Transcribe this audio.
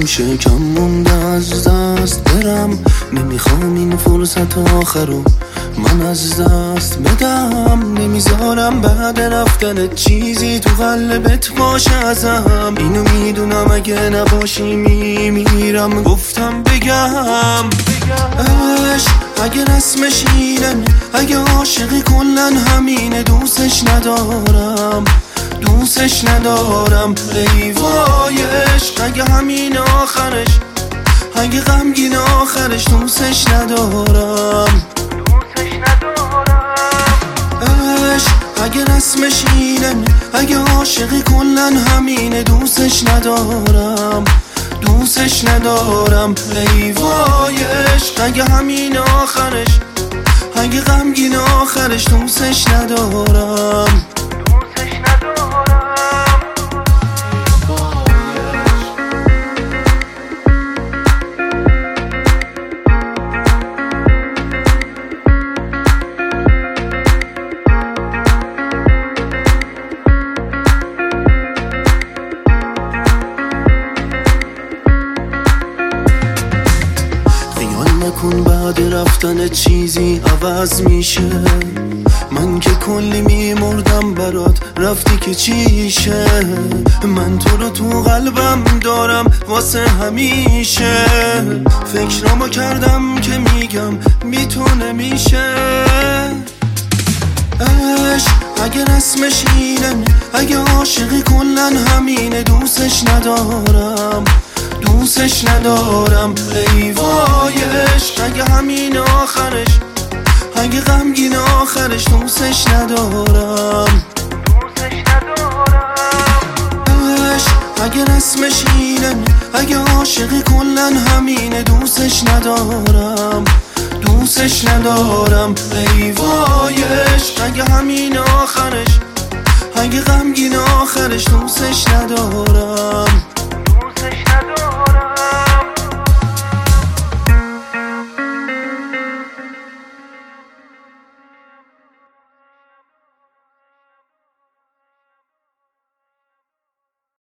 میشه کم مونده از دست برم، نمیخوام این فرصت آخرو من از دست بدم. نمیذارم بعد رفتن چیزی تو قلبت باشه ازم، اینو میدونم اگه نباشی میمیرم. گفتم بگم عشق اگه رسمش اینه، اگه عاشقی کلن همینه. دوستش ندارم دوستش ندارم، ای وای عشق اگه همین آخرش، اگه غمگین آخرش. دوستش ندارم عشق اگه رسمش اینه، اگه عاشقی کلن همینه. دوستش ندارم دوستش ندارم، ای وای عشق اگه همین آخرش، اگه غمگین آخرش. دوستش ندارم. نکن بعد رفتن چیزی عوض میشه، من که کلی میمردم برات رفتی که چیشه. من تو رو تو قلبم دارم واسه همیشه، فکرامو کردم که میگم بی تو نمیشه. عشق اگه رسمش اینه، اگه عاشقی کلن همینه. دوستش ندارم دوستش ندارم، ای وای عشق اگه همین آخرش، اگه غمگین آخرش. دوستش ندارم عشق اگه رسمش اینه، اگه عاشقی کلن همینه. دوستش ندارم دوستش ندارم، ای وای عشق اگه همین آخرش، اگه غمگین آخرش. دوستش ندارم.